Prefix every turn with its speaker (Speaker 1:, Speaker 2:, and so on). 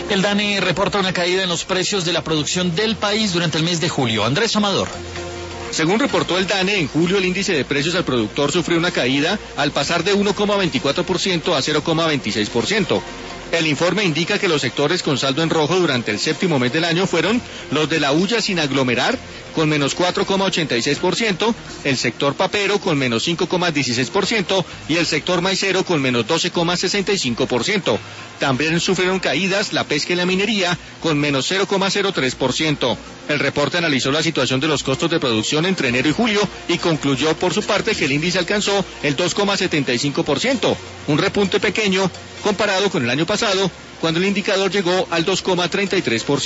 Speaker 1: El DANE reporta una caída en los precios de la producción del país durante el mes de julio. Andrés Amador.
Speaker 2: Según reportó el DANE, en julio el índice de precios al productor sufrió una caída al pasar de 1,24% a 0,26%. El informe indica que los sectores con saldo en rojo durante el séptimo mes del año fueron los de la hulla sin aglomerar, con menos 4,86%, el sector papero con menos 5,16% y el sector maicero con menos 12,65%. También sufrieron caídas la pesca y la minería con menos 0,03%. El reporte analizó la situación de los costos de producción entre enero y julio y concluyó por su parte que el índice alcanzó el 2,75%, un repunte pequeño comparado con el año pasado, cuando el indicador llegó al 2,33%.